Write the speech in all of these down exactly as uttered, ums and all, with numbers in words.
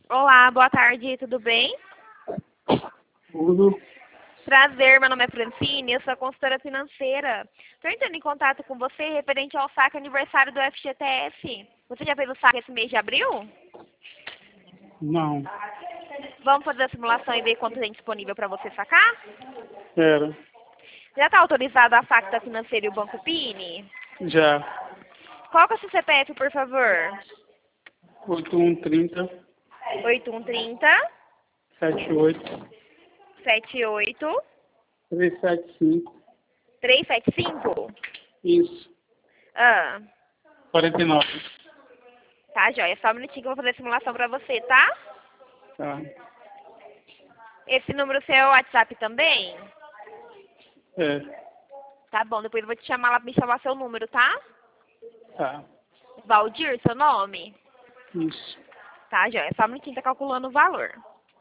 Olá, boa tarde, tudo bem? Tudo. Prazer, meu nome é Francine, eu sou a consultora financeira. Estou entrando em contato com você referente ao saque aniversário do F G T S. Você já fez o saque esse mês de abril? Não. Vamos fazer a simulação e ver quanto tem disponível para você sacar? Era. Já está autorizado a saque da financeira e o Banco Pini? Já. Qual que é o seu C P F, por favor? oito um trinta, oito um trinta, setenta e oito, sete oito, trezentos e setenta e cinco. trezentos e setenta e cinco? Isso. Ah, quarenta e nove. tá, joia. Só um minutinho que eu vou fazer a simulação para você, tá? Tá. Esse número seu é o WhatsApp também? É. Tá bom, depois eu vou te chamar lá pra me chamar seu número, tá? Tá. Valdir, seu nome? Isso. Tá, joia. Só um minutinho, tá calculando o valor.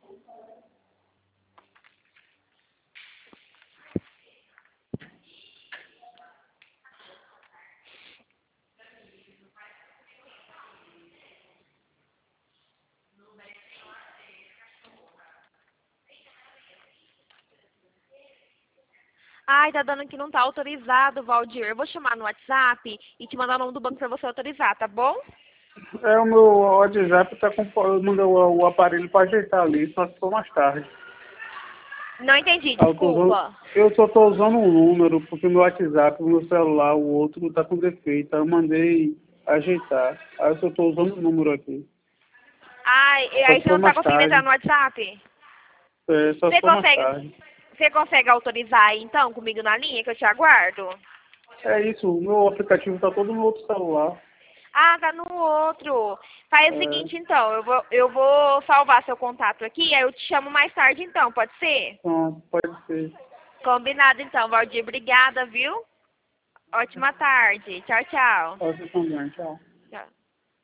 Ai, tá dando que não tá autorizado, Valdir. Eu vou chamar no WhatsApp e te mandar o nome do banco pra você autorizar, tá bom? É, o meu WhatsApp tá com. Eu mandei o, o aparelho pra ajeitar ali, só que for mais tarde. Não entendi, Ah, eu, tô usando, desculpa. eu só tô usando um número, porque meu WhatsApp, o meu celular, o outro tá com defeito. Aí eu mandei ajeitar. Aí eu só tô usando o número aqui. Ai, e Só aí se você for não tá mais conseguindo entrar tarde. no WhatsApp? É, só se Você for mais consegue, tarde. você consegue autorizar aí, então, comigo na linha, que eu te aguardo? É isso, o meu aplicativo tá todo no outro celular. Ah, tá no outro. Faz o É, seguinte, então, eu vou, eu vou salvar seu contato aqui, aí eu te chamo mais tarde, então, pode ser? então, pode ser. Combinado, então, Valdir. Obrigada, viu? Ótima tarde. Tchau, tchau. Pode ser também, tchau. Tchau.